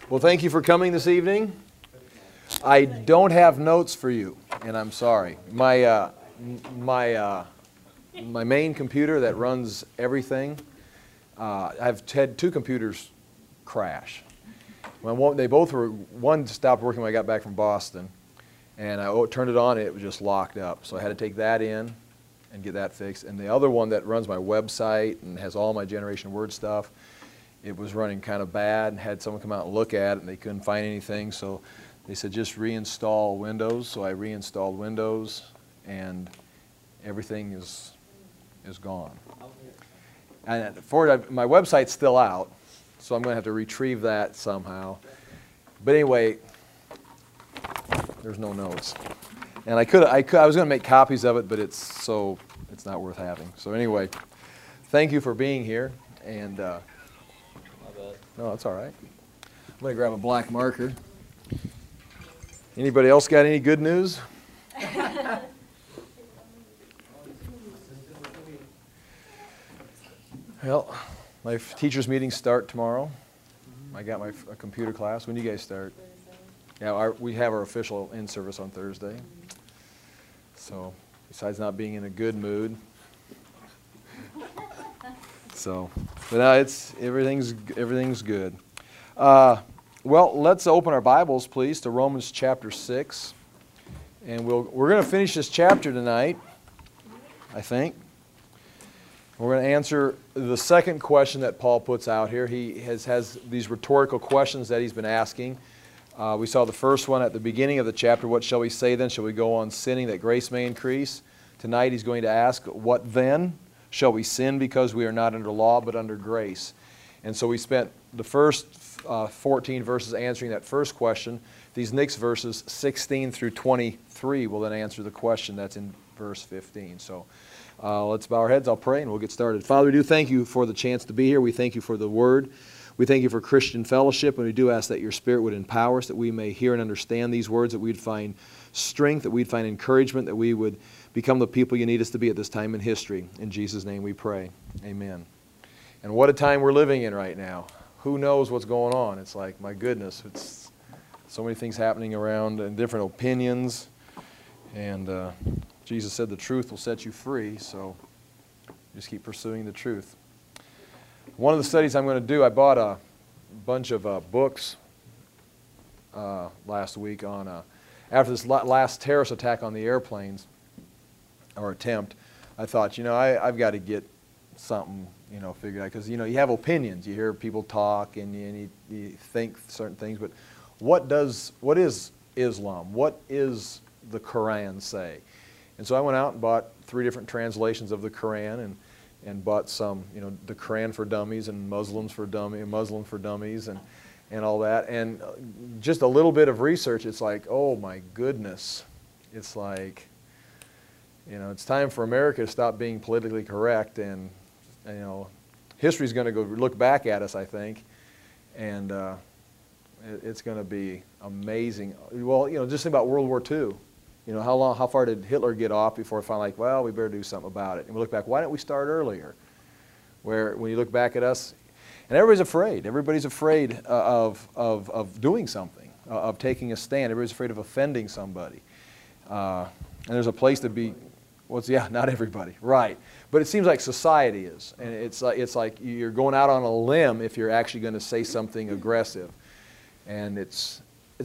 Well, thank you for coming this evening. I don't have notes for you, and I'm sorry. My main computer that runs everything, I've had two computers crash. One stopped working when I got back from Boston, and I turned it on, and it was just locked up. So I had to take that in and get that fixed. And the other one that runs my website and has all my Generation Word stuff, it was running kind of bad, and had someone come out and look at it, and they couldn't find anything. So they said, just reinstall Windows. So I reinstalled Windows, and everything is gone. And my website's still out, so I'm going to have to retrieve that somehow. But anyway, there's no notes. And I was going to make copies of it, but it's not worth having. So anyway, thank you for being here. And no, that's all right. I'm going to grab a black marker. Anybody else got any good news? Well, my teachers' meetings start tomorrow. I got my computer class. When do you guys start? Yeah, we have our official in-service on Thursday. So, besides not being in a good mood. So, but no, everything's good. Well, let's open our Bibles, please, to Romans chapter 6. And we're going to finish this chapter tonight, I think. We're going to answer the second question that Paul puts out here. He has these rhetorical questions that he's been asking. We saw the first one at the beginning of the chapter. What shall we say then? Shall we go on sinning that grace may increase? Tonight he's going to ask, what then? Shall we sin because we are not under law but under grace? And so we spent the first 14 verses answering that first question. These next verses, 16 through 23, will then answer the question that's in verse 15. So let's bow our heads. I'll pray and we'll get started. Father, we do thank you for the chance to be here. We thank you for the Word. We thank you for Christian fellowship, and we do ask that your Spirit would empower us, that we may hear and understand these words, that we'd find strength, that we'd find encouragement, that we would become the people you need us to be at this time in history. In Jesus' name we pray. Amen. And what a time we're living in right now. Who knows what's going on? It's like, my goodness, it's so many things happening around and different opinions. And Jesus said the truth will set you free, so just keep pursuing the truth. One of the studies I'm going to do, I bought a bunch of books last week on, after this last terrorist attack on the airplanes, or attempt, I thought, I've got to get something, figured out. Because, you have opinions. You hear people talk and you think certain things. But what is Islam? What is the Quran say? And so I went out and bought 3 different translations of the Quran and bought some, the Quran for Dummies and Muslim for Dummies and all that. And just a little bit of research, it's like, oh my goodness. It's like, it's time for America to stop being politically correct, and history's going to go look back at us, I think, and it's going to be amazing. Well, just think about World War II. How far did Hitler get off before finally, like, well, we better do something about it? And we look back, why didn't we start earlier? Where when you look back at us, and everybody's afraid. Everybody's afraid of doing something, of taking a stand. Everybody's afraid of offending somebody. And there's a place to be. Not everybody, right? But it seems like society is, and it's like you're going out on a limb if you're actually going to say something aggressive, and it's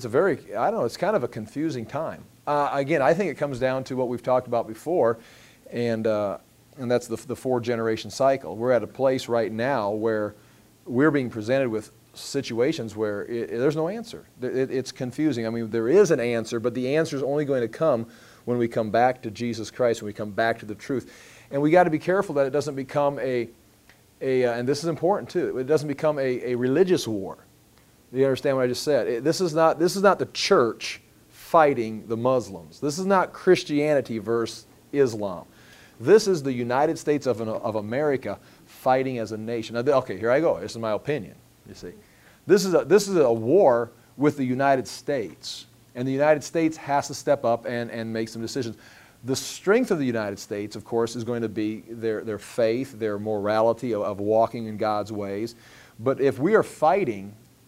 it's kind of a confusing time. Again, I think it comes down to what we've talked about before, and that's the 4-generation cycle. We're at a place right now where we're being presented with situations where there's no answer. It's confusing. I mean, there is an answer, but the answer is only going to come when we come back to Jesus Christ, when we come back to the truth. And we got to be careful that it doesn't become and this is important too, it doesn't become a religious war. You understand what I just said? This is not the church fighting the Muslims. This is not Christianity versus Islam. This is the United States of America fighting as a nation. Now, okay, here I go. This is my opinion, you see. This is a war with the United States. And the United States has to step up and make some decisions. The strength of the United States, of course, is going to be their faith, their morality of walking in God's ways. But if we are fighting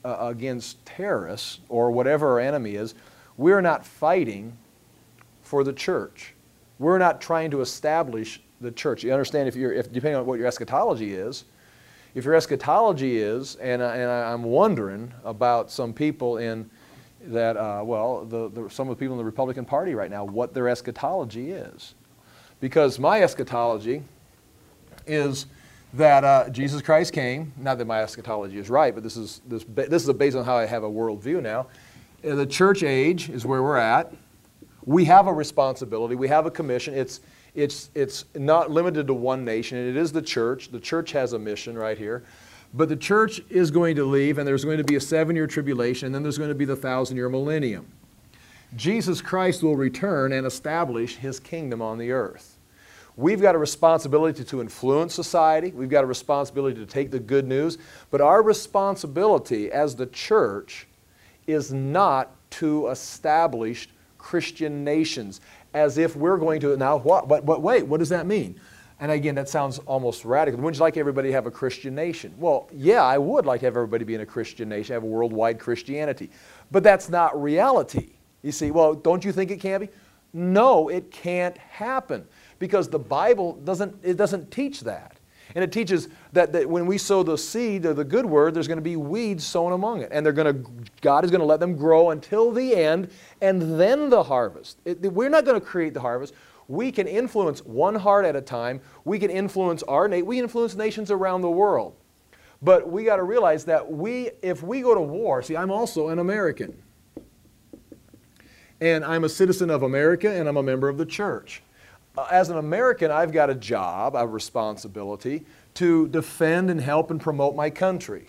against terrorists or whatever our enemy is, we're not fighting for the church. We're not trying to establish the church. You understand, if depending on what your eschatology is, if your eschatology is, and I'm wondering about some people in that, some of the people in the Republican Party right now, what their eschatology is. Because my eschatology is that Jesus Christ came. Not that my eschatology is right, but this is based on how I have a worldview now. The church age is where we're at. We have a responsibility. We have a commission. It's not limited to one nation. It is the church. The church has a mission right here. But the church is going to leave, and there's going to be a 7-year tribulation, and then there's going to be the 1,000-year millennium. Jesus Christ will return and establish His kingdom on the earth. We've got a responsibility to influence society. We've got a responsibility to take the good news. But our responsibility as the church is not to establish Christian nations, as if we're going to, now what? But wait, what does that mean? And again, that sounds almost radical. Wouldn't you like everybody to have a Christian nation? Well, yeah, I would like to have everybody be in a Christian nation, have a worldwide Christianity. But that's not reality. You see, well, don't you think it can be? No, it can't happen, because the Bible doesn't teach that. And it teaches that when we sow the seed of the good word, there's going to be weeds sown among it. And God is going to let them grow until the end, and then the harvest. We're not going to create the harvest. We can influence one heart at a time. We can influence we influence nations around the world. But we got to realize that if we go to war, see, I'm also an American. And I'm a citizen of America, and I'm a member of the church. As an American, I've got a job, a responsibility to defend and help and promote my country.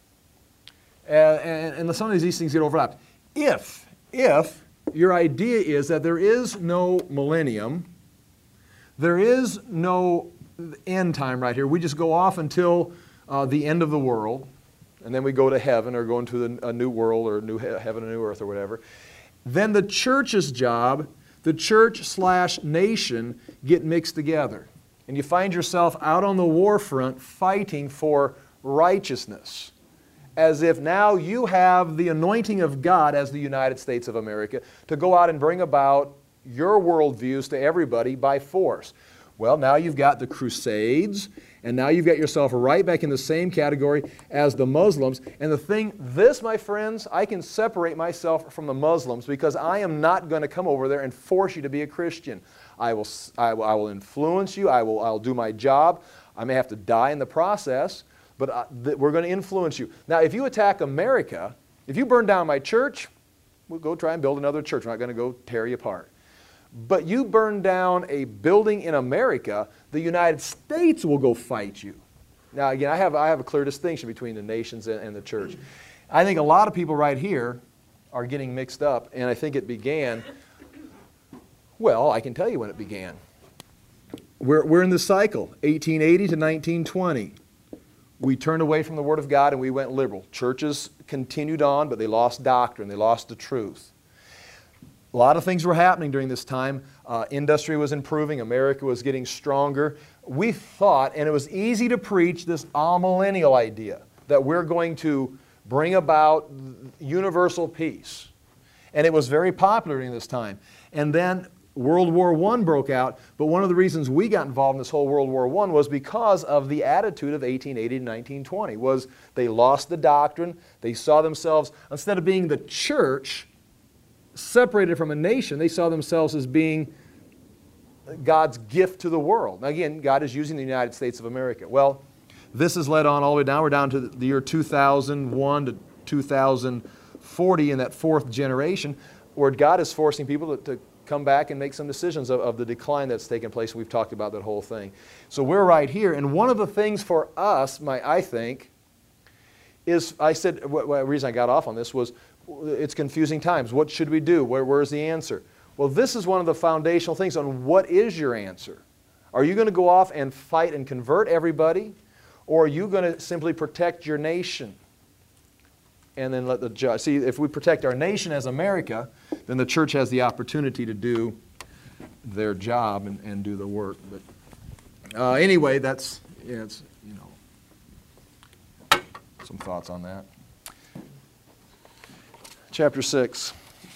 And some of these things get overlapped. If your idea is that there is no millennium, there is no end time right here, we just go off until the end of the world, and then we go to heaven or go into a new world or new heaven and new earth or whatever, then the church's job, the church/nation, get mixed together. And you find yourself out on the war front fighting for righteousness, as if now you have the anointing of God as the United States of America to go out and bring about your worldviews to everybody by force. Well, now you've got the Crusades, and now you've got yourself right back in the same category as the Muslims. And this, my friends, I can separate myself from the Muslims, because I am not going to come over there and force you to be a Christian. I will influence you. I'll do my job. I may have to die in the process, but we're going to influence you. Now, if you attack America, if you burn down my church, we'll go try and build another church. We're not going to go tear you apart. But you burn down a building in America, the United States will go fight you. Now, again, I have a clear distinction between the nations and the church. I think a lot of people right here are getting mixed up, and I think it began, well, I can tell you when it began. We're in the cycle, 1880 to 1920. We turned away from the Word of God and we went liberal. Churches continued on, but they lost doctrine. They lost the truth. A lot of things were happening during this time. Industry was improving. America was getting stronger. We thought, and it was easy to preach this amillennial idea, that we're going to bring about universal peace. And it was very popular during this time. And then World War I broke out, but one of the reasons we got involved in this whole World War I was because of the attitude of 1880 to 1920, was they lost the doctrine. They saw themselves, instead of being the church, separated from a nation, they saw themselves as being God's gift to the world. Now again, God is using the United States of America. Well, this has led on all the way down. We're down to the year 2001 to 2040 in that fourth generation, where God is forcing people to come back and make some decisions of the decline that's taken place. We've talked about that whole thing. So we're right here. And one of the things for us, I think, is, I said, the reason I got off on this was, it's confusing times. What should we do? Where's the answer? Well, this is one of the foundational things on what is your answer. Are you going to go off and fight and convert everybody? Or are you going to simply protect your nation? And then let the judge. See, if we protect our nation as America, then the church has the opportunity to do their job and do the work. But anyway, that's, some thoughts on that. Chapter 6.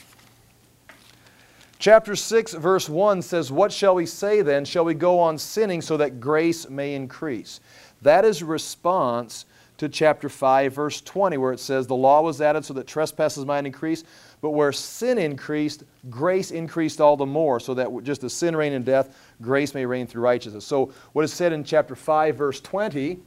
Chapter 6, verse 1 says, "What shall we say then? Shall we go on sinning so that grace may increase?" That is a response to chapter 5, verse 20, where it says, "The law was added so that trespasses might increase, but where sin increased, grace increased all the more, so that just as sin reigned in death, grace may reign through righteousness." So what is said in chapter 5, verse 20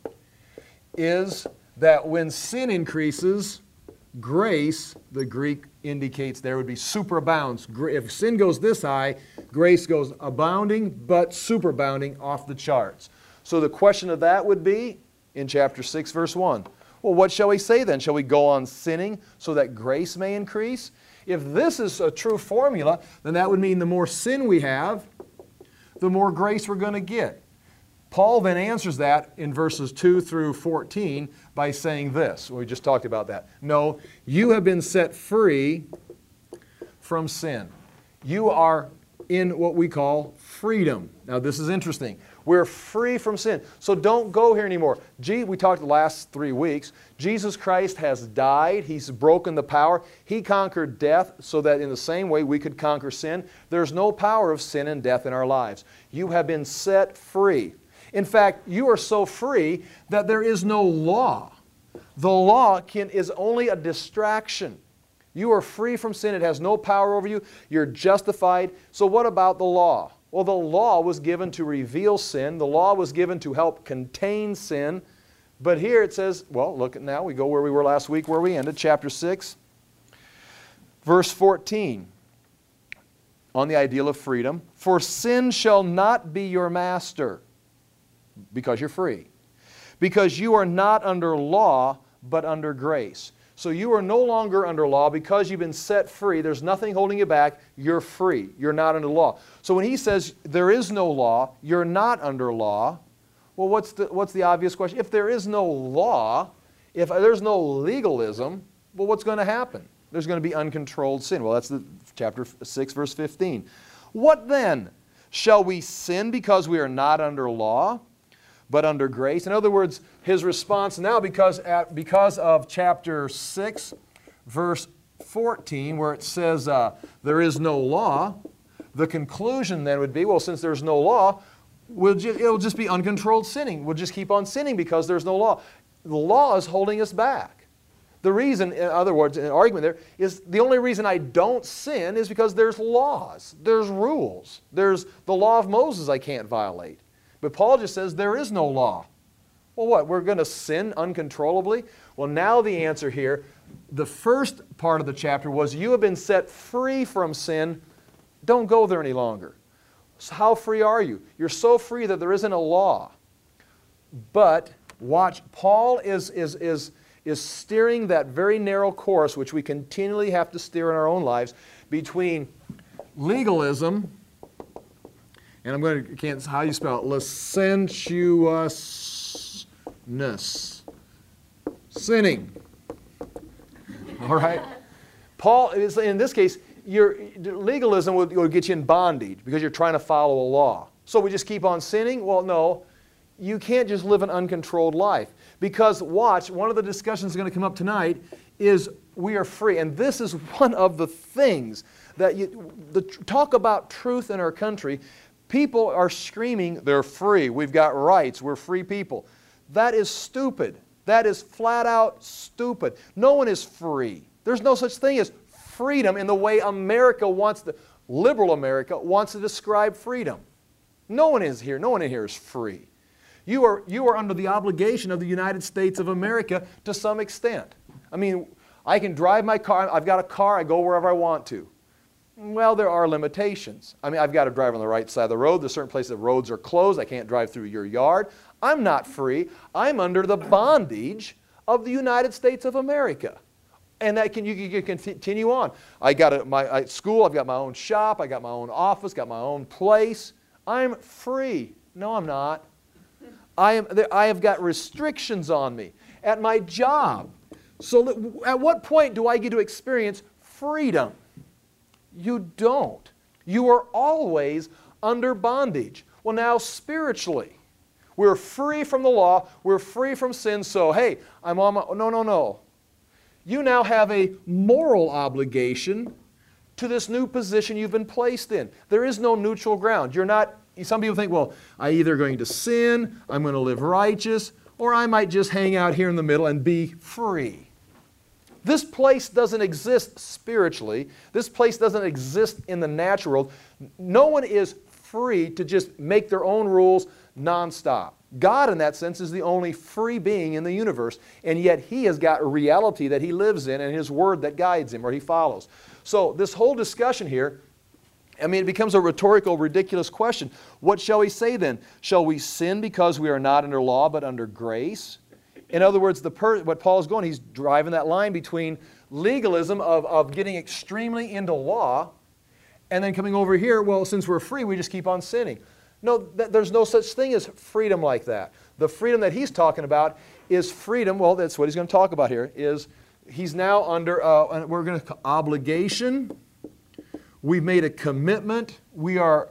is that when sin increases, grace, the Greek indicates there would be superabounds. If sin goes this high, grace goes abounding but superabounding off the charts. So the question of that would be in chapter 6, verse 1. Well, what shall we say then? Shall we go on sinning so that grace may increase? If this is a true formula, then that would mean the more sin we have, the more grace we're going to get. Paul then answers that in verses 2 through 14 by saying this. We just talked about that. No, you have been set free from sin. You are in what we call freedom. Now this is interesting. We're free from sin. So don't go here anymore. We talked the last 3 weeks. Jesus Christ has died. He's broken the power. He conquered death so that in the same way we could conquer sin. There's no power of sin and death in our lives. You have been set free. In fact, you are so free that there is no law. The law is only a distraction. You are free from sin. It has no power over you. You're justified. So what about the law? Well, the law was given to reveal sin. The law was given to help contain sin. But here it says, well, look at now. We go where we were last week, where we ended, chapter 6, verse 14, on the ideal of freedom. "For sin shall not be your master," because you're free. "Because you are not under law, but under grace." So you are no longer under law because you've been set free. There's nothing holding you back. You're free. You're not under law. So when he says there is no law, you're not under law, well, what's the obvious question? If there is no law, if there's no legalism, well, what's going to happen? There's going to be uncontrolled sin. Well, that's the chapter 6, verse 15. "What then? Shall we sin because we are not under law, but under grace?" In other words, his response now, because of chapter 6, verse 14, where it says there is no law, the conclusion then would be, well, since there's no law, it'll just be uncontrolled sinning. We'll just keep on sinning because there's no law. The law is holding us back. The reason, in other words, an argument there, is the only reason I don't sin is because there's laws, there's rules. There's the law of Moses I can't violate. But Paul just says there is no law. Well, what? We're going to sin uncontrollably? Well, now the answer here, the first part of the chapter was you have been set free from sin. Don't go there any longer. So how free are you? You're so free that there isn't a law. But watch, Paul is steering that very narrow course, which we continually have to steer in our own lives, between legalism, and I'm going to, can't, how do you spell it? Licentiousness. Sinning. All right? Paul, in this case, legalism will get you in bondage because you're trying to follow a law. So we just keep on sinning? Well, no. You can't just live an uncontrolled life. Because, watch, one of the discussions that's going to come up tonight is we are free. And this is one of the things that talk about truth in our country. People are screaming, they're free, we've got rights, we're free people. That is stupid. That is flat out stupid. No one is free. There's no such thing as freedom in the way America wants to, liberal America wants to describe freedom. No one in here is free. You are under the obligation of the United States of America to some extent. I mean, I can drive my car, I've got a car, I go wherever I want to. Well, there are limitations. I mean, I've got to drive on the right side of the road. There's certain places the roads are closed. I can't drive through your yard. I'm not free. I'm under the bondage of the United States of America. And that you can continue on. I got at school, I've got my own shop, I got my own office, got my own place. I'm free. No, I'm not. I have got restrictions on me at my job. So at what point do I get to experience freedom? You don't. You are always under bondage. Well, now spiritually, we're free from the law, we're free from sin, so hey, I'm on my, no. you now have a moral obligation to this new position you've been placed in. There is no neutral ground. You're not, some people think, well, I'm either going to sin, I'm going to live righteous, or I might just hang out here in the middle and be free. This place doesn't exist spiritually. This place doesn't exist in the natural world. No one is free to just make their own rules nonstop. God, in that sense, is the only free being in the universe, and yet He has got a reality that He lives in and His Word that guides Him or He follows. So this whole discussion here, I mean, it becomes a rhetorical, ridiculous question. What shall we say then? Shall we sin because we are not under law but under grace? In other words, what Paul is going, he's driving that line between legalism of getting extremely into law and then coming over here, well, since we're free, we just keep on sinning. No, there's no such thing as freedom like that. The freedom that he's talking about is freedom, well, that's what he's going to talk about here, is he's now under, we're going to obligation. We've made a commitment. We have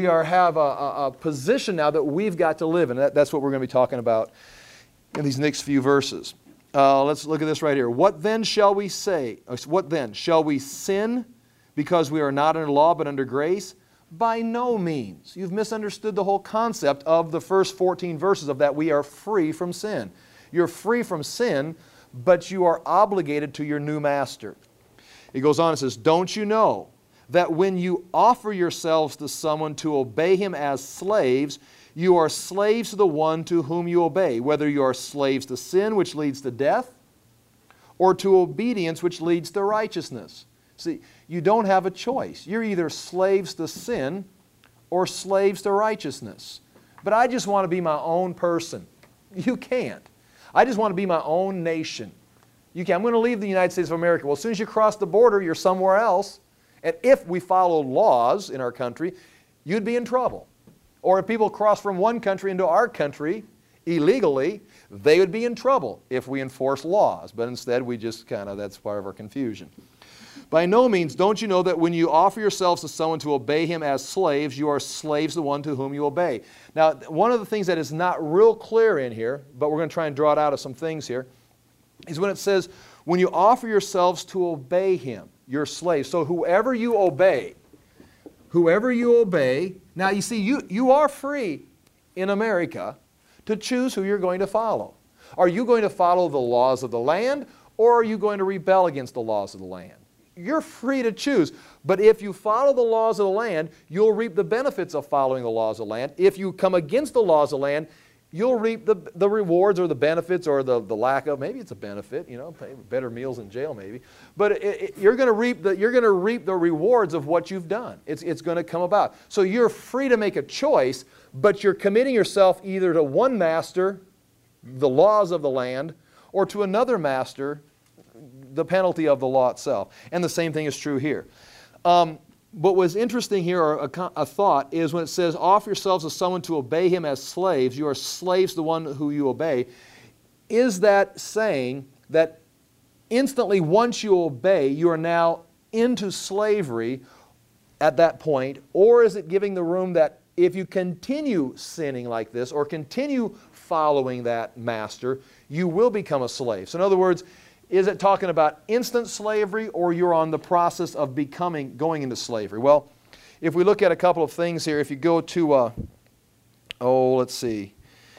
a position now that we've got to live in. That's what we're going to be talking about in these next few verses. Let's look at this right here. What then shall we say? What then? Shall we sin because we are not under law but under grace? By no means. You've misunderstood the whole concept of the first 14 verses of that we are free from sin. You're free from sin, but you are obligated to your new master. He goes on and says, don't you know that when you offer yourselves to someone to obey him as slaves, you are slaves to the one to whom you obey, whether you are slaves to sin, which leads to death, or to obedience, which leads to righteousness. See, you don't have a choice. You're either slaves to sin or slaves to righteousness. But I just want to be my own person. You can't. I just want to be my own nation. You can't. I'm going to leave the United States of America. Well, as soon as you cross the border, you're somewhere else. And if we follow laws in our country, you'd be in trouble. Or if people cross from one country into our country illegally, they would be in trouble if we enforce laws. But instead, we just that's part of our confusion. By no means, don't you know that when you offer yourselves to someone to obey him as slaves, you are slaves to the one to whom you obey. Now, one of the things that is not real clear in here, but we're going to try and draw it out of some things here, is when it says, when you offer yourselves to obey him, you're slaves. So whoever you obey, now you see, you are free in America to choose who you're going to follow. Are you going to follow the laws of the land, or are you going to rebel against the laws of the land? You're free to choose. But if you follow the laws of the land, you'll reap the benefits of following the laws of the land. If you come against the laws of the land, you'll reap the rewards or the benefits or the lack of. Maybe it's a benefit, better meals in jail maybe. But you're going to reap the rewards of what you've done. It's going to come about. So you're free to make a choice, but you're committing yourself either to one master, the laws of the land, or to another master, the penalty of the law itself. And the same thing is true here. What was interesting here, or a thought, is when it says, offer yourselves to someone to obey him as slaves, you are slaves to the one who you obey. Is that saying that instantly once you obey, you are now into slavery at that point? Or is it giving the room that if you continue sinning like this, or continue following that master, you will become a slave? So in other words, is it talking about instant slavery, or you're on the process of going into slavery? Well, if we look at a couple of things here, if you go to, let's see,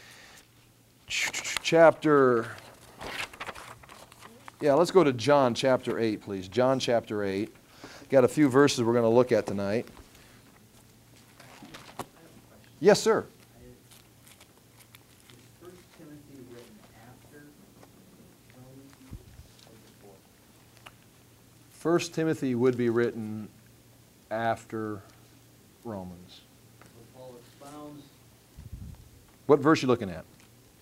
let's go to John chapter 8, please. John chapter 8. Got a few verses we're going to look at tonight. Yes, sir. 1 Timothy would be written after Romans. Paul expounds. What verse are you looking at?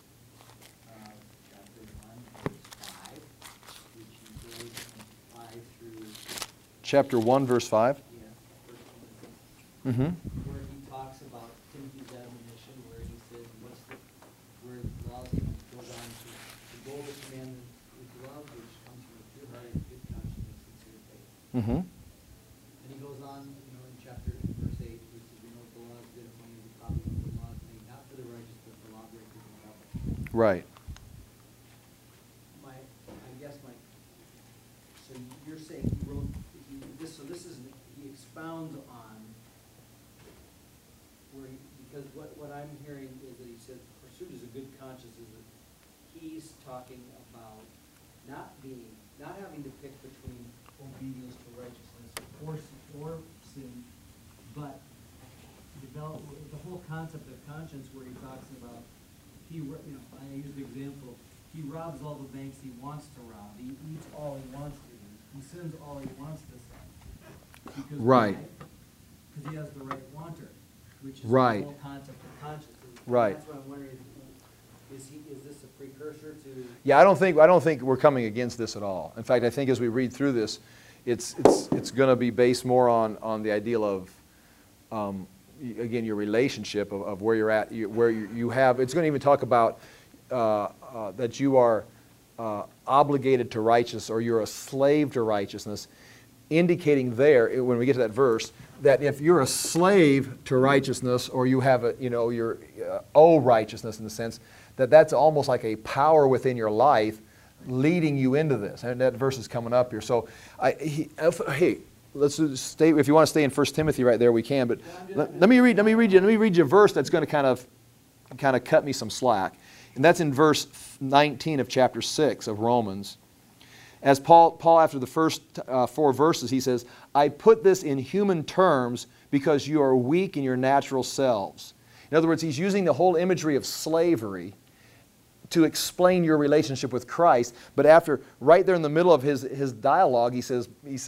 Chapter 1, verse 5, which he goes 5 through. Chapter 1, verse 5? Mm-hmm. Where he talks about Timothy's admonition, where he says, where he goes on to go the commandment with love, which comes from a pure heart and good conscience and sincere faith. Mm-hmm. And he goes on, in chapter verse 8, which says, we know the law is good upon you, the copy of the law is made not for the righteous, but for lawbreakers and rebels. Right. I guess my this is, he expounds on where, because what I'm hearing is that he said, pursuit is a good conscience, is that he's talking about not having to pick between obedience to righteousness or sin, but develop the whole concept of conscience, where he talks about, I use the example, he robs all the banks he wants to rob, he eats all he wants to eat, he sins all he wants to sin. Because right. Because he has the right wanter, which is right. the whole concept of conscience. Right. That's what I'm wondering, is this a precursor to? Yeah, I don't think we're coming against this at all. In fact, I think as we read through this, it's going to be based more on the ideal of, again, your relationship of where you're at, where you have. It's going to even talk about that you are obligated to righteousness, or you're a slave to righteousness, indicating there, when we get to that verse, that if you're a slave to righteousness, or you have you're owe righteousness in the sense that that's almost like a power within your life leading you into this. And that verse is coming up here. So, hey, let's stay. If you want to stay in 1 Timothy right there, we can. But let me read you a verse that's going to kind of cut me some slack. And that's in verse 19 of chapter 6 of Romans. As Paul after the first 4 verses, he says, I put this in human terms because you are weak in your natural selves. In other words, he's using the whole imagery of slavery to explain your relationship with Christ. But after, right there in the middle of his dialogue, he says,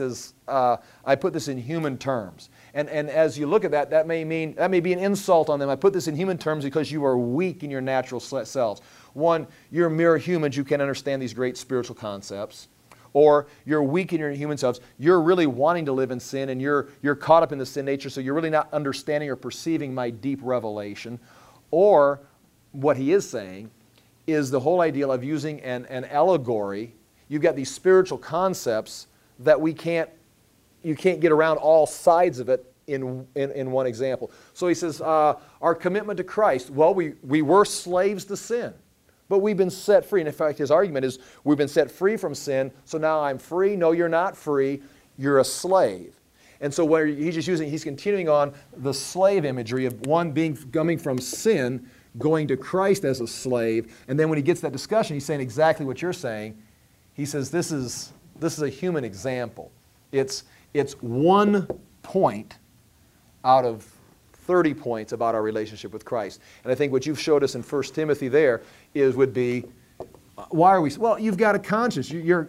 I put this in human terms. And as you look at that, that may be an insult on them. I put this in human terms because you are weak in your natural selves. One, you're mere humans. You can't understand these great spiritual concepts. Or you're weak in your human selves. You're really wanting to live in sin, and you're caught up in the sin nature, so you're really not understanding or perceiving my deep revelation. Or what he is saying is the whole idea of using an allegory. You've got these spiritual concepts that you can't get around all sides of it in one example. So he says, our commitment to Christ, well, we were slaves to sin, but we've been set free. And in fact, his argument is, we've been set free from sin, so now I'm free. No, you're not free. You're a slave. And so where he's continuing on the slave imagery of one coming from sin, going to Christ as a slave. And then when he gets that discussion, he's saying exactly what you're saying. He says, this is a human example. It's one point out of 30 points about our relationship with Christ. And I think what you've showed us in 1 Timothy there would be, why are we? Well, you've got a conscience. You're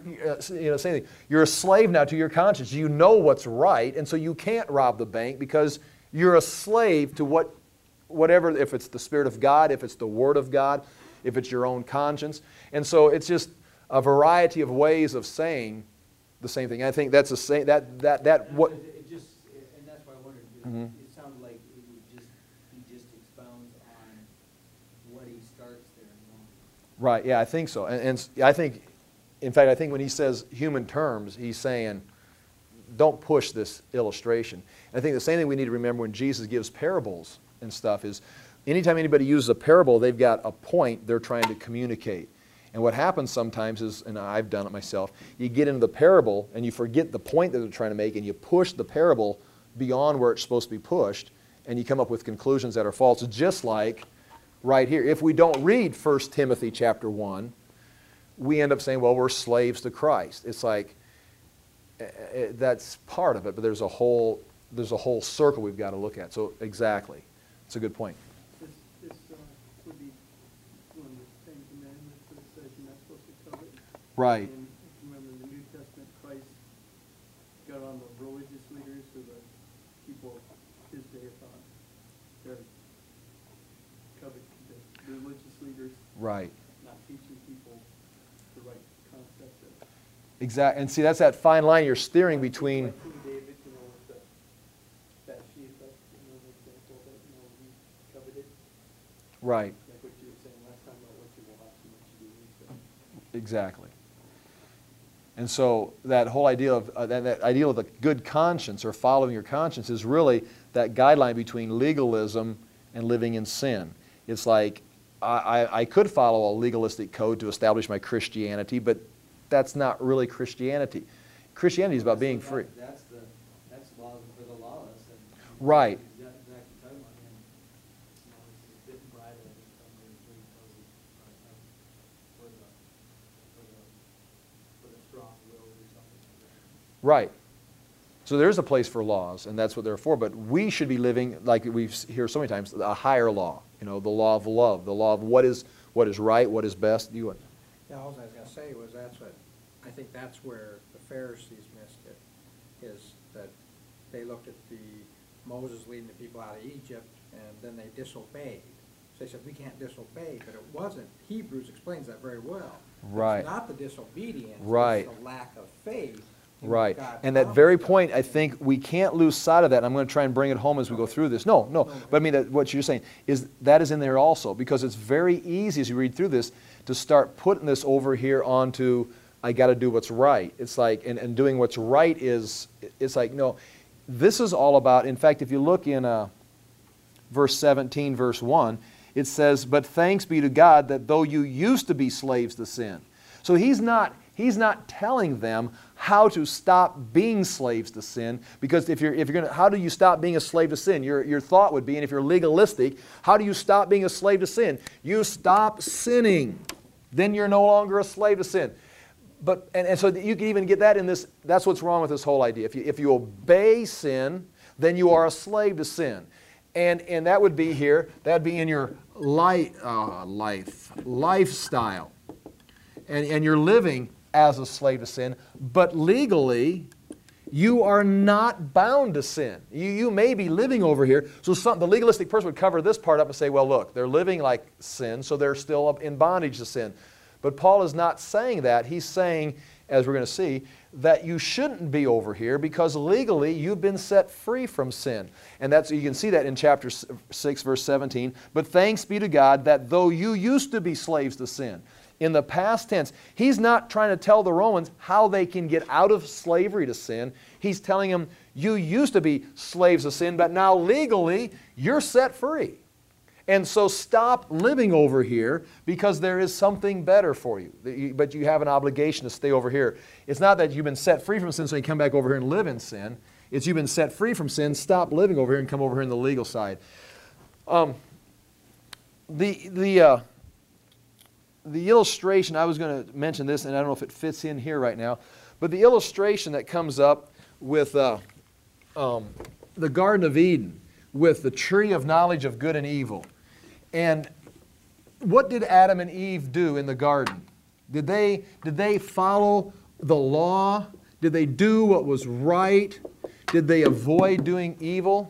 a slave now to your conscience. You know what's right, and so you can't rob the bank because you're a slave to whatever, if it's the Spirit of God, if it's the Word of God, if it's your own conscience. And so it's just a variety of ways of saying the same thing. I think that's the same. What. And that's why I wondered. It sounded like he just expounds on what he starts there. Right. Yeah, I think so. And I think, in fact, I think when he says human terms, he's saying, don't push this illustration. And I think the same thing we need to remember when Jesus gives parables and stuff is, anytime anybody uses a parable, they've got a point they're trying to communicate. And what happens sometimes is, and I've done it myself, you get into the parable and you forget the point that they're trying to make, and you push the parable beyond where it's supposed to be pushed, and you come up with conclusions that are false. Just like right here. If we don't read 1 Timothy chapter 1, we end up saying, well, we're slaves to Christ. It's like, that's part of it, but there's a whole circle we've got to look at. So exactly. It's a good point. This would be one of the Ten Commandments that says you're not supposed to covet. Right. And if you remember in the New Testament, Christ got on the religious leaders who the people of his day thought they're the religious leaders. Right. Not teaching people the right concepts of it. Exactly. And see, that's that fine line you're steering between. Like King David, with the Bathsheba, the example that, he coveted. Right. Like what you were saying last time about what you watch and what you do. Exactly. And so that whole idea of that ideal of the good conscience or following your conscience is really that guideline between legalism and living in sin. It's like I could follow a legalistic code to establish my Christianity, but that's not really Christianity. Christianity is about being free. That's Right. Exact timeline, and, you know, it's bitten bridle, I think, somewhere where he tells you, for the strong will or something like that. Right. So there's a place for laws, and that's what they're for. But we should be living, like we hear so many times, a higher law. You know, the law of love, the law of what is right, what is best. Yeah, all I was going to say was I think that's where the Pharisees missed it, is that they looked at Moses leading the people out of Egypt, and then they disobeyed. So they said, we can't disobey, but it wasn't. Hebrews explains that very well. Right. It's not the disobedience, Right. it's the lack of faith. in Right. God's And that very promise. point, I think we can't lose sight of that. And I'm going to try and bring it home as we go through this. No. But I mean, what you're saying is that is in there also, because it's very easy as you read through this to start putting this over here onto, I got to do what's right. It's like, and doing what's right is, it's like, no, this is all about, in fact, if you look in verse 17, verse 1, it says, but thanks be to God that though you used to be slaves to sin. So he's not telling them how to stop being slaves to sin, because if you're going to, how do you stop being a slave to sin? Your thought would be, and if you're legalistic, how do you stop being a slave to sin? You stop sinning. Then you're no longer a slave to sin. But and so you can even get that in this. That's what's wrong with this whole idea. If you obey sin, then you are a slave to sin, and that would be here. That would be in your lifestyle, and you're living as a slave to sin. But legally, you are not bound to sin. You may be living over here. So the legalistic person would cover this part up and say, well, look, they're living like sin, so they're still up in bondage to sin. But Paul is not saying that. He's saying, as we're going to see, that you shouldn't be over here because legally you've been set free from sin. And you can see that in chapter 6, verse 17. But thanks be to God that though you used to be slaves to sin, in the past tense, he's not trying to tell the Romans how they can get out of slavery to sin. He's telling them, you used to be slaves of sin, but now legally you're set free. And so stop living over here because there is something better for you. But you have an obligation to stay over here. It's not that you've been set free from sin so you come back over here and live in sin. It's you've been set free from sin, stop living over here and come over here in the legal side. The illustration, I was going to mention this, and I don't know if it fits in here right now, but the illustration that comes up with the Garden of Eden, with the tree of knowledge of good and evil. And what did Adam and Eve do in the garden? Did they follow the law? Did they do what was right? Did they avoid doing evil?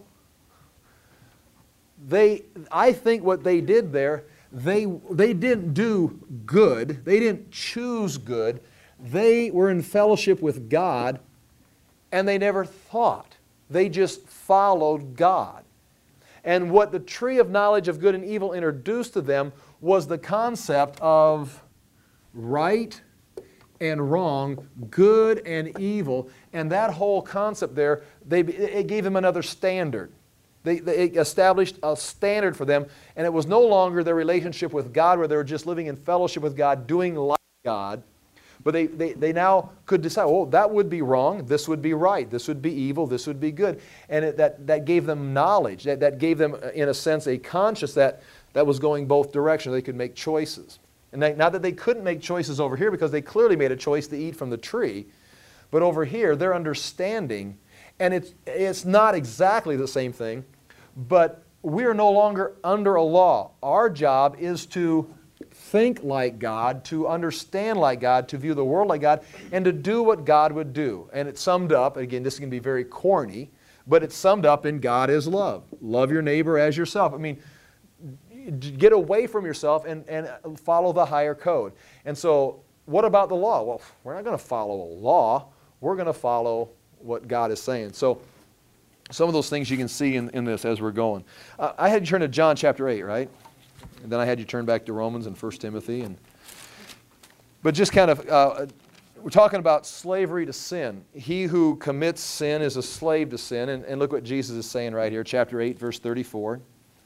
I think what they did there, they didn't do good. They didn't choose good. They were in fellowship with God, and they never thought. They just followed God. And what the tree of knowledge of good and evil introduced to them was the concept of right and wrong, good and evil. And that whole concept there, it gave them another standard. It established a standard for them, and it was no longer their relationship with God where they were just living in fellowship with God, doing like God. But they now could decide, oh, that would be wrong, this would be right, this would be evil, this would be good. And that gave them knowledge, that gave them, in a sense, a conscience that was going both directions. They could make choices. And not that they couldn't make choices over here because they clearly made a choice to eat from the tree, but over here, their understanding, and it's not exactly the same thing, but we are no longer under a law. Our job is to think like God, to understand like God, to view the world like God, and to do what God would do. And it's summed up, again, this can be very corny, but it's summed up in God is love. Love your neighbor as yourself. I mean, get away from yourself and follow the higher code. And so, what about the law? Well, we're not going to follow a law. We're going to follow what God is saying. So, some of those things you can see in this as we're going. I had you turn to John chapter 8, right? And then I had you turn back to Romans and 1 Timothy. But just kind of, we're talking about slavery to sin. He who commits sin is a slave to sin. And look what Jesus is saying right here, chapter 8, verse 34.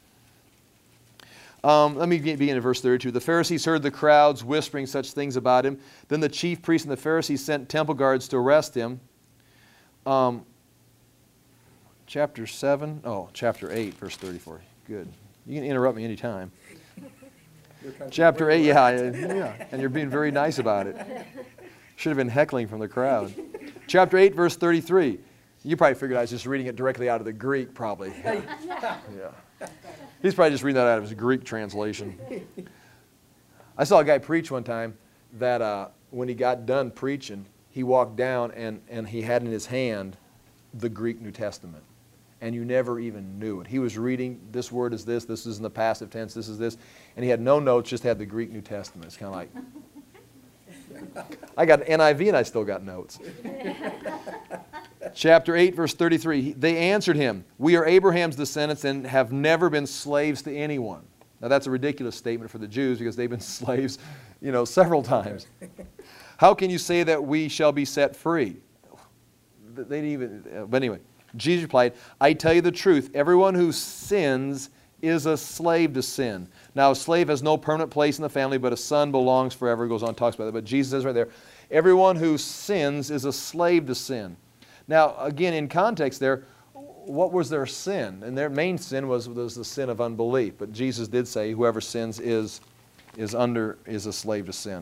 Let me begin at verse 32. The Pharisees heard the crowds whispering such things about him. Then the chief priests and the Pharisees sent temple guards to arrest him. chapter 7, oh, chapter 8, verse 34. Good. You can interrupt me anytime. Chapter 8, yeah, and you're being very nice about it. Should have been heckling from the crowd. Chapter 8, verse 33. You probably figured I was just reading it directly out of the Greek, probably. Yeah. He's probably just reading that out of his Greek translation. I saw a guy preach one time that when he got done preaching, he walked down and he had in his hand the Greek New Testament. And you never even knew it. He was reading, this word is this is in the passive tense, this is this. And he had no notes, just had the Greek New Testament. It's kind of like, I got an NIV and I still got notes. Chapter 8, verse 33. They answered him, we are Abraham's descendants and have never been slaves to anyone. Now that's a ridiculous statement for the Jews because they've been slaves, several times. How can you say that we shall be set free? They didn't even, but anyway. Jesus replied, I tell you the truth, everyone who sins is a slave to sin. Now a slave has no permanent place in the family, but a son belongs forever. He goes on and talks about that. But Jesus says right there, everyone who sins is a slave to sin. Now again, in context there, what was their sin? And their main sin was the sin of unbelief. But Jesus did say, whoever sins is a slave to sin.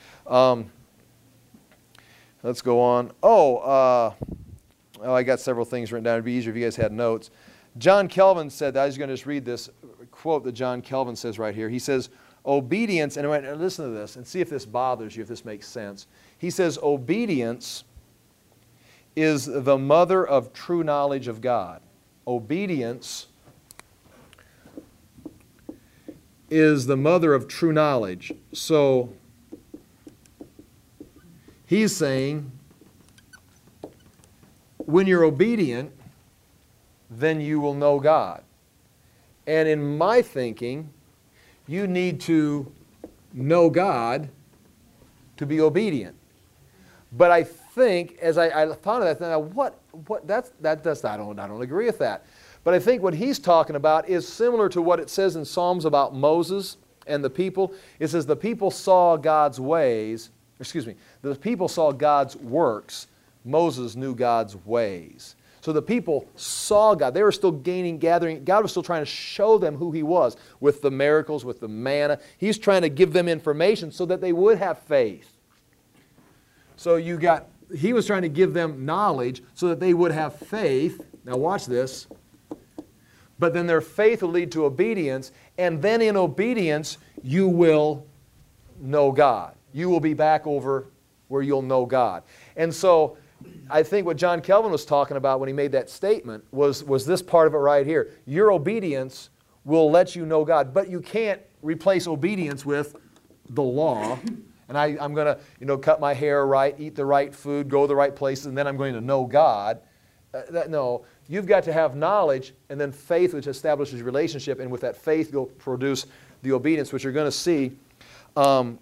Let's go on. I got several things written down. It'd be easier if you guys had notes. John Calvin said that. I was going to just read this quote that John Calvin says right here. He says, obedience, and listen to this and see if this bothers you, if this makes sense. He says, obedience is the mother of true knowledge of God. Obedience is the mother of true knowledge. So, he's saying, when you're obedient, then you will know God. And in my thinking, you need to know God to be obedient. But I think, as I thought of that, I don't agree with that. But I think what he's talking about is similar to what it says in Psalms about Moses and the people. It says the people saw God's ways, the people saw God's works. Moses knew God's ways. So the people saw God. They were still gathering. God was still trying to show them who He was with the miracles, with the manna. He's trying to give them information so that they would have faith. So He was trying to give them knowledge so that they would have faith. Now watch this. But then their faith will lead to obedience, and then in obedience, you will know God. You will be back over where you'll know God. And so, I think what John Calvin was talking about when he made that statement was this part of it right here. Your obedience will let you know God, but you can't replace obedience with the law. And I'm going to cut my hair right, eat the right food, go the right places, and then I'm going to know God. No, you've got to have knowledge and then faith, which establishes relationship, and with that faith you'll produce the obedience, which you're going to see coming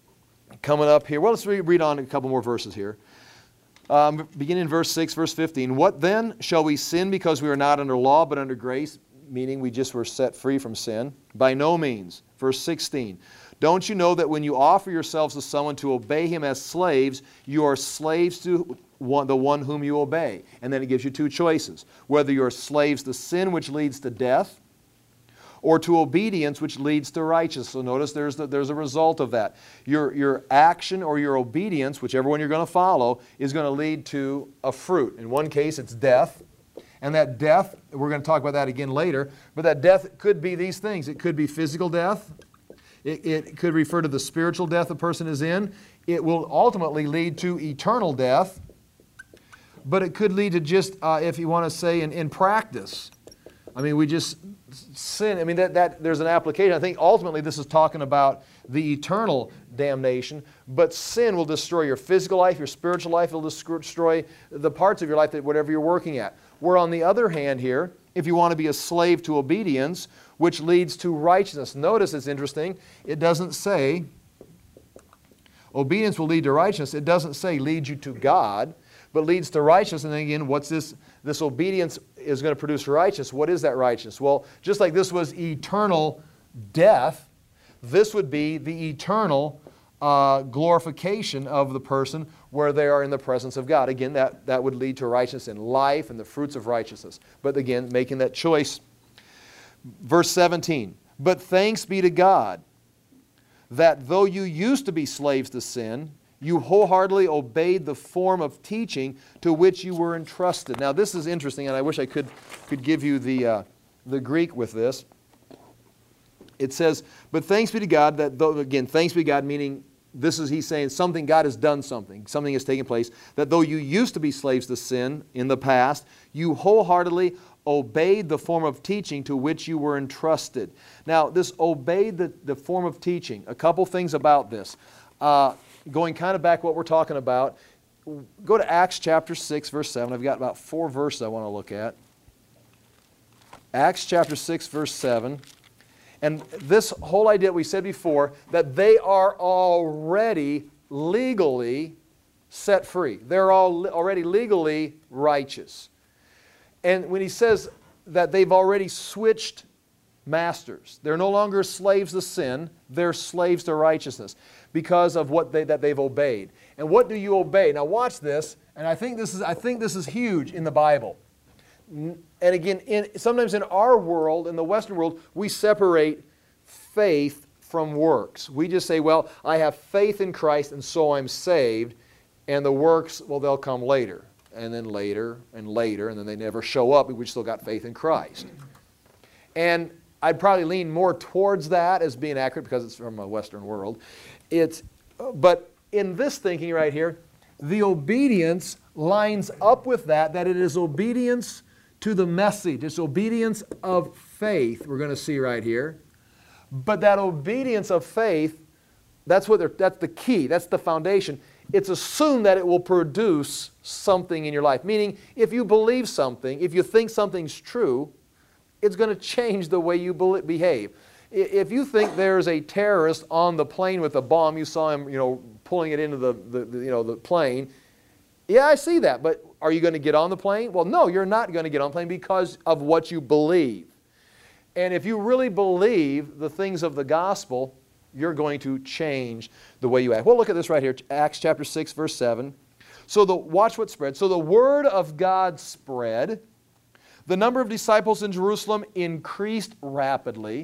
up here. Well, let's read on a couple more verses here. Beginning in verse 6, verse 15. What then? Shall we sin because we are not under law but under grace? Meaning we just were set free from sin? By no means. Verse 16. Don't you know that when you offer yourselves to someone to obey him as slaves, you are slaves to the one whom you obey? And then it gives you two choices. Whether you are slaves to sin, which leads to death, or to obedience, which leads to righteousness. So notice there's a result of that. Your action or your obedience, whichever one you're going to follow, is going to lead to a fruit. In one case, it's death. And that death, we're going to talk about that again later, but that death could be these things. It could be physical death. It could refer to the spiritual death a person is in. It will ultimately lead to eternal death. But it could lead to just, if you want to say, in practice. I mean, we just sin. I mean, that there's an application. I think ultimately this is talking about the eternal damnation. But sin will destroy your physical life, your spiritual life. It will destroy the parts of your life that whatever you're working at. Where on the other hand here, if you want to be a slave to obedience, which leads to righteousness. Notice it's interesting. It doesn't say obedience will lead to righteousness. It doesn't say leads you to God, but leads to righteousness. And then again, what's this? This obedience is going to produce righteousness. What is that righteousness? Well, just like this was eternal death, this would be the eternal glorification of the person where they are in the presence of God. Again, that would lead to righteousness and life and the fruits of righteousness. But again, making that choice. Verse 17, but thanks be to God that though you used to be slaves to sin, you wholeheartedly obeyed the form of teaching to which you were entrusted. Now this is interesting, and I wish I could give you the Greek with this. It says, but thanks be to God that though, again, thanks be to God, meaning he's saying something, God has done something has taken place, that though you used to be slaves to sin in the past, you wholeheartedly obeyed the form of teaching to which you were entrusted. Now, this obeyed the form of teaching. A couple things about this. Going kind of back what we're talking about, go to Acts chapter 6, verse 7. I've got about 4 verses I want to look at. Acts chapter 6, verse 7. And this whole idea we said before, that they are already legally set free. They're already legally righteous. And when he says that they've already switched masters, they're no longer slaves to sin, they're slaves to righteousness because of what that they've obeyed. And what do you obey? Now watch this, and I think this is huge in the Bible. And again, sometimes in our world, in the Western world, we separate faith from works. We just say, well, I have faith in Christ and so I'm saved, and the works, well, they'll come later, and then later, and later, and then they never show up, but we still got faith in Christ. And I'd probably lean more towards that as being accurate because it's from a Western world. But in this thinking right here, the obedience lines up with that it is obedience to the message. It's obedience of faith, we're going to see right here. But that obedience of faith, that's the key, that's the foundation. It's assumed that it will produce something in your life. Meaning, if you believe something, if you think something's true, it's going to change the way you behave. If you think there's a terrorist on the plane with a bomb, you saw him, pulling it into the plane. Yeah, I see that, but are you going to get on the plane? Well, no, you're not going to get on the plane because of what you believe. And if you really believe the things of the gospel, you're going to change the way you act. Well, look at this right here, Acts chapter 6, verse 7. Watch what spread. So the word of God spread. The number of disciples in Jerusalem increased rapidly.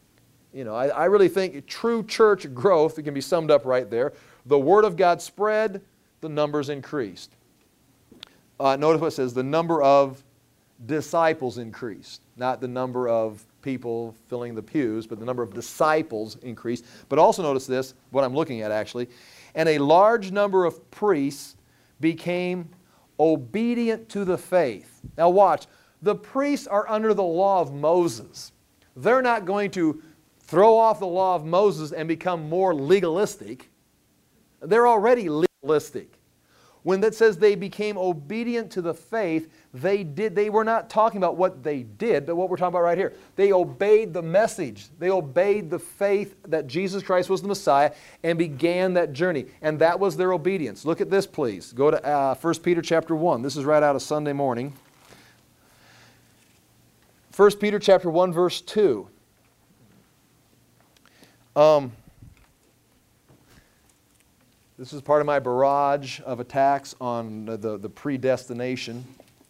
I really think true church growth, it can be summed up right there. The word of God spread, the numbers increased. Notice what it says, the number of disciples increased. Not the number of people filling the pews, but the number of disciples increased. But also notice this, what I'm looking at actually. And a large number of priests became obedient to the faith. Now watch, the priests are under the law of Moses. They're not going to throw off the law of Moses and become more legalistic. They're already legalistic. When that says they became obedient to the faith, they were not talking about what they did, but what we're talking about right here. They obeyed the message. They obeyed the faith that Jesus Christ was the Messiah and began that journey. And that was their obedience. Look at this, please. Go to 1 Peter chapter 1. This is right out of Sunday morning. 1 Peter chapter 1, verse 2. This is part of my barrage of attacks on the predestination.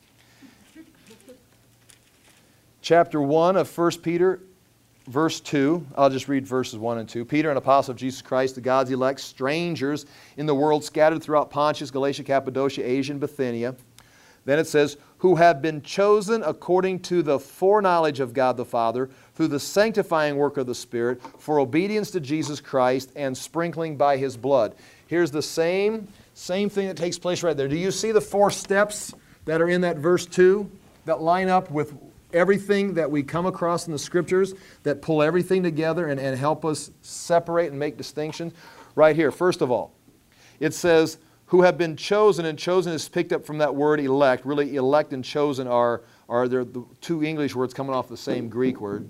Chapter 1 of 1 Peter, verse 2. I'll just read verses 1 and 2. Peter, an apostle of Jesus Christ, the God's elect, strangers in the world scattered throughout Pontus, Galatia, Cappadocia, Asia, and Bithynia. Then it says, who have been chosen according to the foreknowledge of God the Father, through the sanctifying work of the Spirit, for obedience to Jesus Christ and sprinkling by His blood. Here's the same thing that takes place right there. Do you see the 4 steps that are in that verse 2 that line up with everything that we come across in the Scriptures, that pull everything together and help us separate and make distinctions? Right here, first of all, it says, who have been chosen, and chosen is picked up from that word elect. Really, elect and chosen are the 2 English words coming off the same Greek word.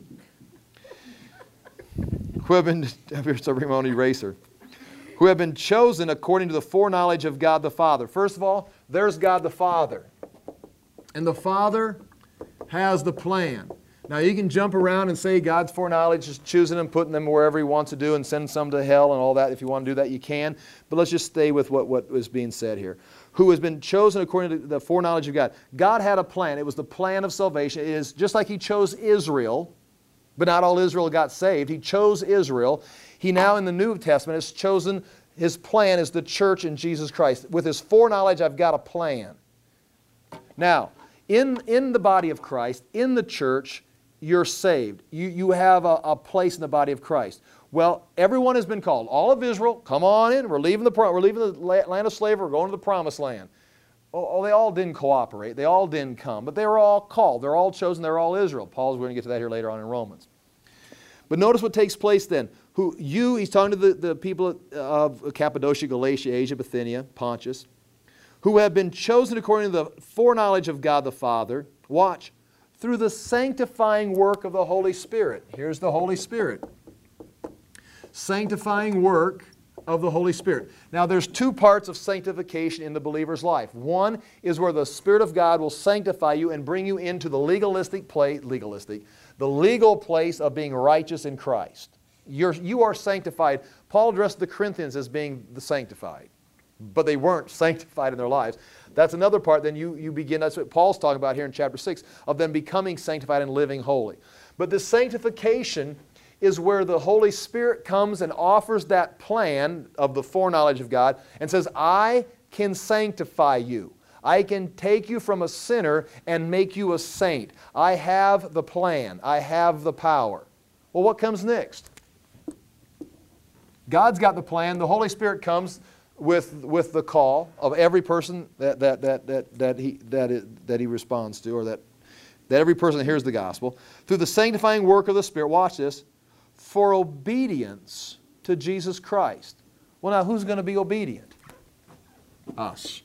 Who have been, here's a Ramon eraser. Who have been chosen according to the foreknowledge of God the Father. First of all, there's God the Father. And the Father has the plan. Now you can jump around and say God's foreknowledge is choosing them, putting them wherever He wants to do, and send some to hell and all that. If you want to do that, you can. But let's just stay with what was being said here. Who has been chosen according to the foreknowledge of God. God had a plan. It was the plan of salvation. It is just like He chose Israel, but not all Israel got saved. He chose Israel. He now in the New Testament has chosen, His plan is the church in Jesus Christ. With His foreknowledge, I've got a plan. Now, in the body of Christ, in the church, you're saved. You have a place in the body of Christ. Well, everyone has been called. All of Israel, come on in. We're leaving the land of slavery. We're going to the promised land. Oh, they all didn't cooperate. They all didn't come. But they were all called. They're all chosen. They're all Israel. Paul's going to get to that here later on in Romans. But notice what takes place then. He's talking to the people of Cappadocia, Galatia, Asia, Bithynia, Pontus, who have been chosen according to the foreknowledge of God the Father. Watch. Through the sanctifying work of the Holy Spirit. Here's the Holy Spirit. Sanctifying work of the Holy Spirit. Now there's two parts of sanctification in the believer's life. One is where the Spirit of God will sanctify you and bring you into the legal place of being righteous in Christ. You are sanctified. Paul addressed the Corinthians as being the sanctified, but they weren't sanctified in their lives. That's another part. Then you begin, that's what Paul's talking about here in chapter 6, of them becoming sanctified and living holy. But the sanctification is where the Holy Spirit comes and offers that plan of the foreknowledge of God and says, I can sanctify you. I can take you from a sinner and make you a saint. I have the plan. I have the power. Well, what comes next? God's got the plan. The Holy Spirit comes with the call of every person that he responds to, or that every person that hears the gospel, through the sanctifying work of the Spirit, watch this, for obedience to Jesus Christ. Well, now, who's going to be obedient? Us.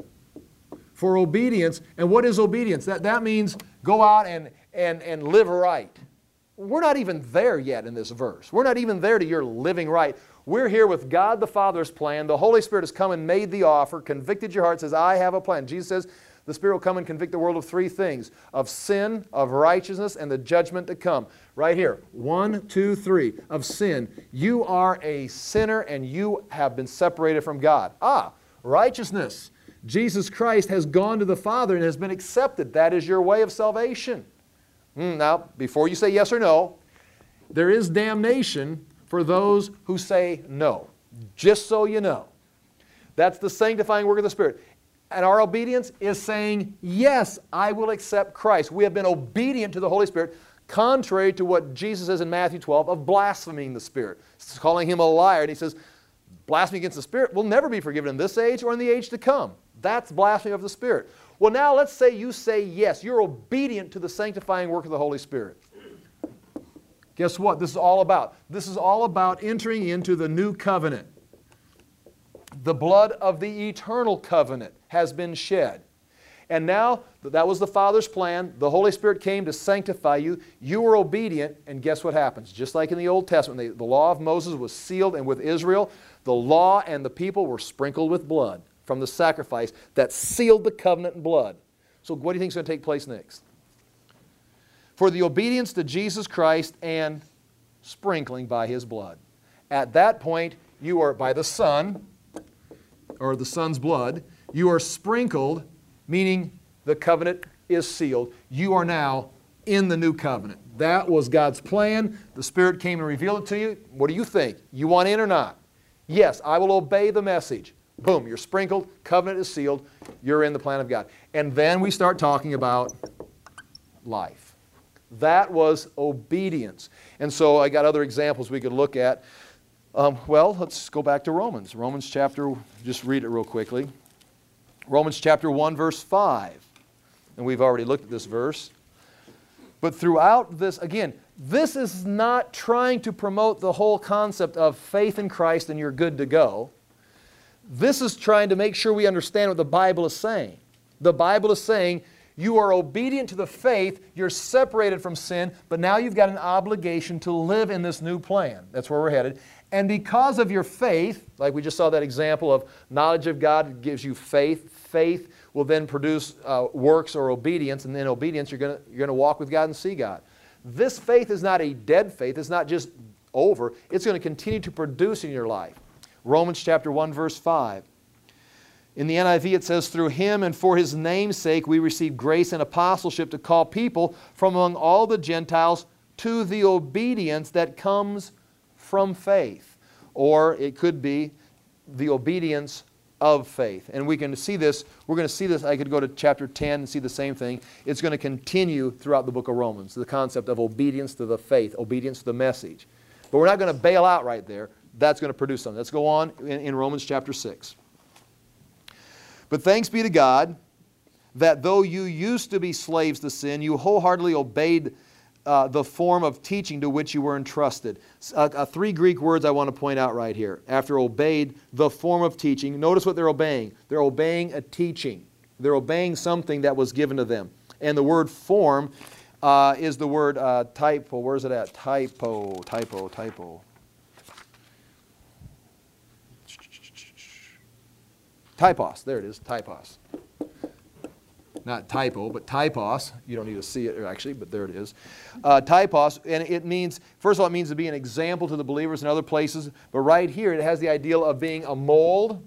For obedience. And what is obedience? That means go out and live right. We're not even there yet in this verse. We're not even there to your living right. We're here with God the Father's plan. The Holy Spirit has come and made the offer, convicted your heart, says, I have a plan. Jesus says, the Spirit will come and convict the world of three things: of sin, of righteousness, and the judgment to come. Right here, 1, 2, 3. Of sin. You are a sinner and you have been separated from God. Righteousness. Jesus Christ has gone to the Father and has been accepted. That is your way of salvation. Now, before you say yes or no, there is damnation for those who say no. Just so you know. That's the sanctifying work of the Spirit. And our obedience is saying, yes, I will accept Christ. We have been obedient to the Holy Spirit, contrary to what Jesus says in Matthew 12 of blaspheming the Spirit. It's calling Him a liar. And He says, blasphemy against the Spirit will never be forgiven in this age or in the age to come. That's blasphemy of the Spirit. Well, now let's say you say yes. You're obedient to the sanctifying work of the Holy Spirit. Guess what this is all about? This is all about entering into the new covenant. The blood of the eternal covenant has been shed. And now, that was the Father's plan. The Holy Spirit came to sanctify you. You were obedient, and guess what happens? Just like in the Old Testament, the law of Moses was sealed, and with Israel, the law and the people were sprinkled with blood from the sacrifice that sealed the covenant in blood. So what do you think is going to take place next? For the obedience to Jesus Christ and sprinkling by His blood. At that point, you are, by the Son, or the Son's blood, you are sprinkled, meaning the covenant is sealed. You are now in the new covenant. That was God's plan. The Spirit came and revealed it to you. What do you think? You want in or not? Yes, I will obey the message. Boom, you're sprinkled, covenant is sealed, you're in the plan of God. And then we start talking about life. That was obedience. And so I got other examples we could look at. Well, let's go back to Romans. Romans chapter, just read it real quickly. Romans chapter 1, verse 5. And we've already looked at this verse. But throughout this, again, this is not trying to promote the whole concept of faith in Christ and you're good to go. This is trying to make sure we understand what the Bible is saying. The Bible is saying you are obedient to the faith, you're separated from sin, but now you've got an obligation to live in this new plan. That's where we're headed. And because of your faith, like we just saw that example of knowledge of God gives you faith. Faith will then produce works or obedience, and in obedience you're going to walk with God and see God. this faith is not a dead faith. It's not just over. It's going to continue to produce in your life. Romans chapter 1, verse 5. In the NIV it says, through Him and for His name's sake we receive grace and apostleship to call people from among all the Gentiles to the obedience that comes from faith. Or it could be the obedience of faith. And we can see this, we're going to see this, I could go to chapter 10 and see the same thing. It's going to continue throughout the book of Romans, the concept of obedience to the faith, obedience to the message. But we're not going to bail out right there. That's going to produce something. Let's go on in Romans chapter 6. But thanks be to God that though you used to be slaves to sin, you wholeheartedly obeyed the form of teaching to which you were entrusted. Three Greek words I want to point out right here. After obeyed the form of teaching, notice what they're obeying. They're obeying a teaching. They're obeying something that was given to them. And the word form is the word typo. Where's it at? Typo. Typos. There it is. Typos. Not typo, but typos. You don't need to see it actually, but there it is. Typos, and it means, first of all, it means to be an example to the believers in other places. But right here, it has the ideal of being a mold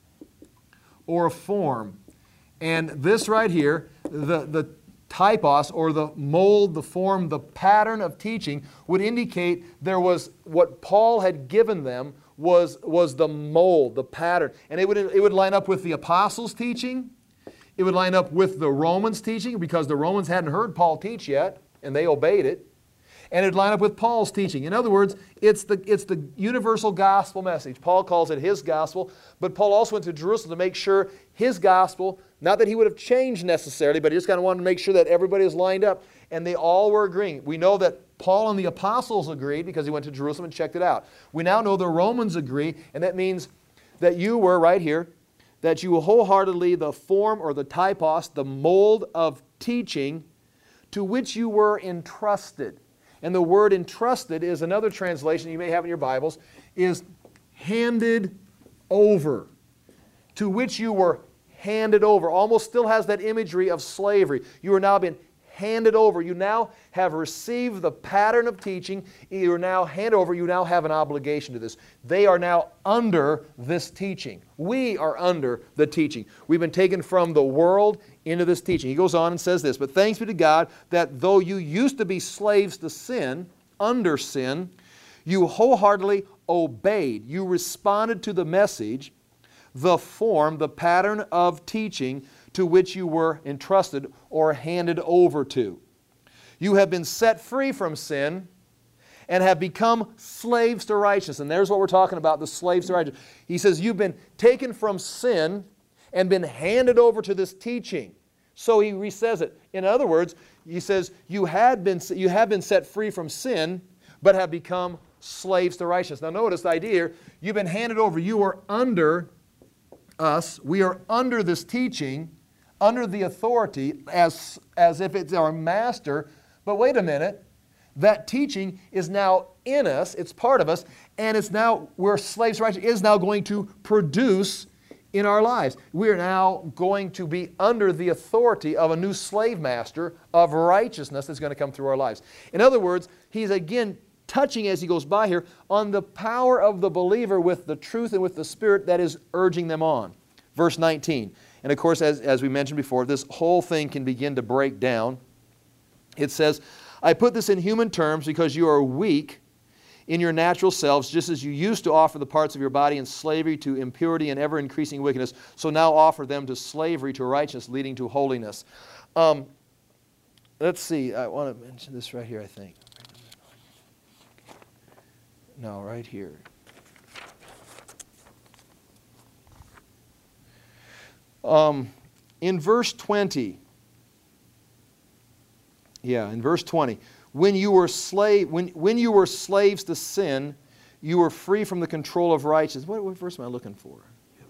or a form. And this right here, the typos, or the mold, the form, the pattern of teaching, would indicate there was what Paul had given them was the mold, the pattern. And it would line up with the apostles' teaching. It would line up with the Romans' teaching, because the Romans hadn't heard Paul teach yet, and they obeyed it. And it would line up with Paul's teaching. In other words, it's the universal gospel message. Paul calls it his gospel, but Paul also went to Jerusalem to make sure his gospel, not that he would have changed necessarily, but he just kind of wanted to make sure that everybody is lined up, and they all were agreeing. We know that Paul and the apostles agreed because he went to Jerusalem and checked it out. We now know the Romans agree, and that means that you were, right here, that you wholeheartedly, the form or the typos, the mold of teaching to which you were entrusted. And the word entrusted is another translation you may have in your Bibles, is handed over. To which you were handed over. Almost still has that imagery of slavery. You are now been handed over. You now have received the pattern of teaching. You are now handed over. You now have an obligation to this. They are now under this teaching. We are under the teaching. We've been taken from the world into this teaching. He goes on and says this, but thanks be to God that though you used to be slaves to sin, under sin, you wholeheartedly obeyed. You responded to the message, the form, the pattern of teaching to which you were entrusted or handed over to. You have been set free from sin and have become slaves to righteousness. And there's what we're talking about, the slaves to righteousness. He says you've been taken from sin and been handed over to this teaching. So he re-says it. In other words, he says you have been set free from sin, but have become slaves to righteousness. Now notice the idea here. You've been handed over. You are under us. We are under this teaching, under the authority, as if it's our master. But wait a minute. That teaching is now in us. It's part of us. And it's now, we're slaves to righteousness. It is now going to produce in our lives. We are now going to be under the authority of a new slave master of righteousness that's going to come through our lives. In other words, he's again touching as he goes by here on the power of the believer with the truth and with the Spirit that is urging them on. Verse 19. And of course, as we mentioned before, this whole thing can begin to break down. It says, I put this in human terms because you are weak in your natural selves, just as you used to offer the parts of your body in slavery to impurity and ever-increasing wickedness, so now offer them to slavery to righteousness, leading to holiness. Let's see. I want to mention this right here, I think. No, right here. In verse 20, in verse 20, when you were slaves to sin, you were free from the control of righteousness. What verse am I looking for?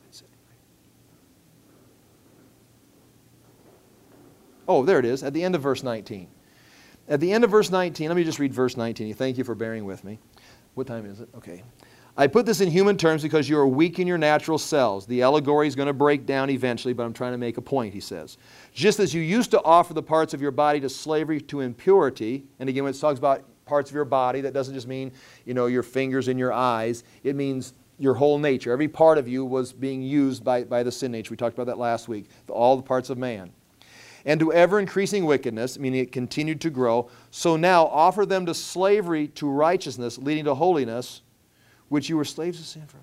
Oh, there it is, at the end of verse 19. At the end of verse 19, let me just read verse 19. Thank you for bearing with me. What time is it? Okay. I put this in human terms because you are weak in your natural selves. The allegory is going to break down eventually, but I'm trying to make a point, he says. Just as you used to offer the parts of your body to slavery to impurity, and again, when it talks about parts of your body, that doesn't just mean, your fingers and your eyes. It means your whole nature. Every part of you was being used by the sin nature. We talked about that last week. All the parts of man. And to ever-increasing wickedness, meaning it continued to grow, so now offer them to slavery to righteousness, leading to holiness, which you were slaves to sin forever.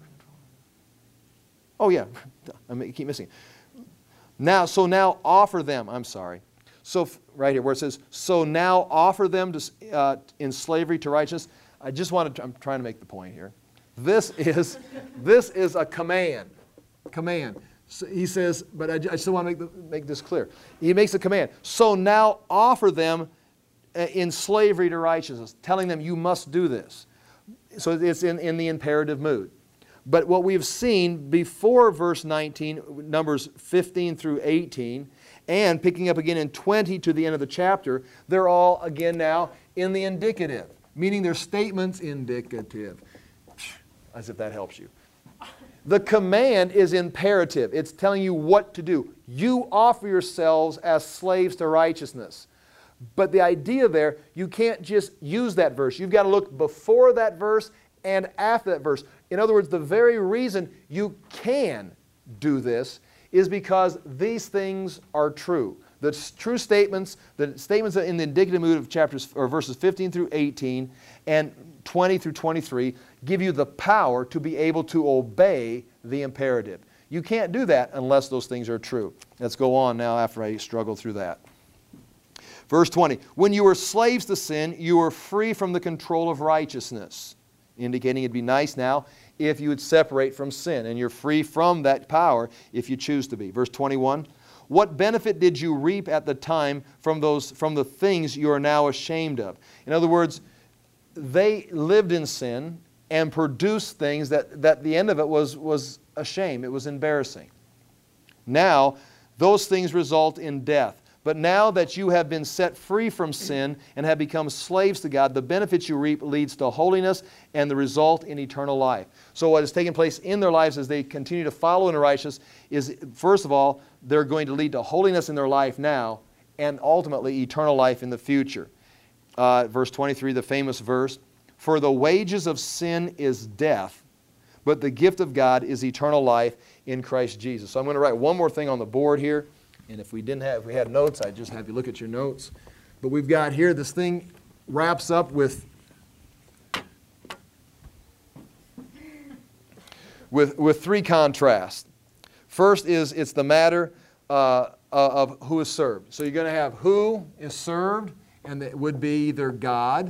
Oh yeah, I keep missing it. So now offer them, So right here where it says, so now offer them to, in slavery to righteousness. I'm trying to make the point here. This is a command. Command. So he says, but I still want to make this clear. He makes a command. So now offer them in slavery to righteousness, telling them you must do this. So it's in the imperative mood. But what we've seen before verse 19, Numbers 15 through 18, and picking up again in 20 to the end of the chapter, they're all again now in the indicative, meaning their statements indicative. As if that helps you. The command is imperative. It's telling you what to do. You offer yourselves as slaves to righteousness. But the idea there, you can't just use that verse. You've got to look before that verse and after that verse. In other words, the very reason you can do this is because these things are true. The true statements, the statements in the indicative mood of chapters or verses 15 through 18 and 20 through 23 give you the power to be able to obey the imperative. You can't do that unless those things are true. Let's go on now after I struggle through that. Verse 20, when you were slaves to sin, you were free from the control of righteousness, indicating it'd be nice now if you would separate from sin, and you're free from that power if you choose to be. Verse 21, what benefit did you reap at the time from the things you are now ashamed of? In other words, they lived in sin and produced things that the end of it was a shame. It was embarrassing. Now, those things result in death. But now that you have been set free from sin and have become slaves to God, the benefits you reap leads to holiness and the result in eternal life. So what has taken place in their lives as they continue to follow in righteousness is, first of all, they're going to lead to holiness in their life now and ultimately eternal life in the future. Verse 23, the famous verse, for the wages of sin is death, but the gift of God is eternal life in Christ Jesus. So I'm going to write one more thing on the board here. And if we had notes, I'd just have you look at your notes. But we've got here, this thing wraps up with three contrasts. First is it's the matter of who is served. So you're going to have who is served, and it would be either God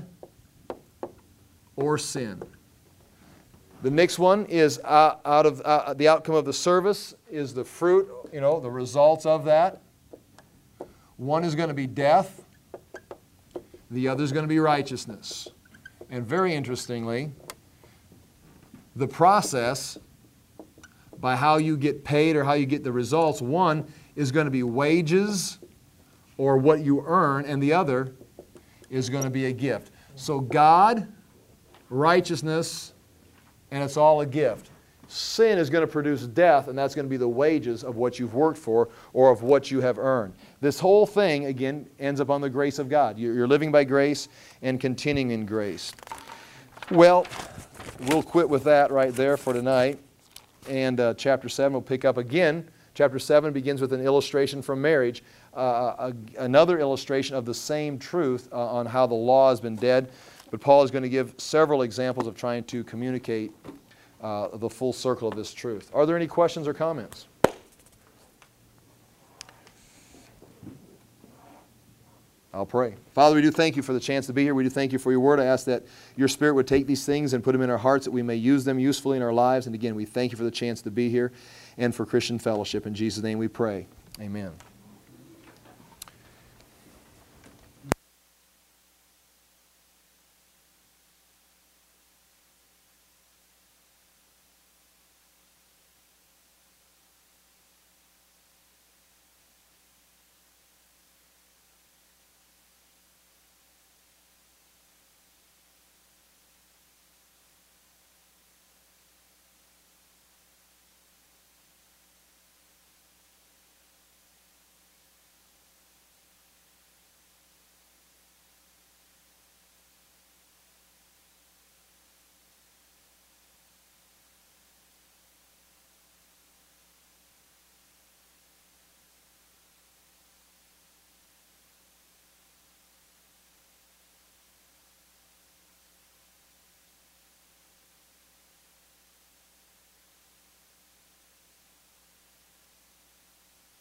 or sin. The next one is out of the outcome of the service is the fruit, the results of that. One is going to be death. The other is going to be righteousness. And very interestingly, the process by how you get paid or how you get the results, one is going to be wages or what you earn, and the other is going to be a gift. So God, righteousness, and it's all a gift. Sin is going to produce death, and that's going to be the wages of what you've worked for or of what you have earned. This whole thing, again, ends up on the grace of God. You're living by grace and continuing in grace. Well, we'll quit with that right there for tonight. And chapter 7 will pick up again. Chapter 7 begins with an illustration from marriage, another illustration of the same truth on how the law has been dead. But Paul is going to give several examples of trying to communicate the full circle of this truth. Are there any questions or comments? I'll pray. Father, we do thank you for the chance to be here. We do thank you for your word. I ask that your Spirit would take these things and put them in our hearts that we may use them usefully in our lives. And again, we thank you for the chance to be here and for Christian fellowship. In Jesus' name we pray. Amen.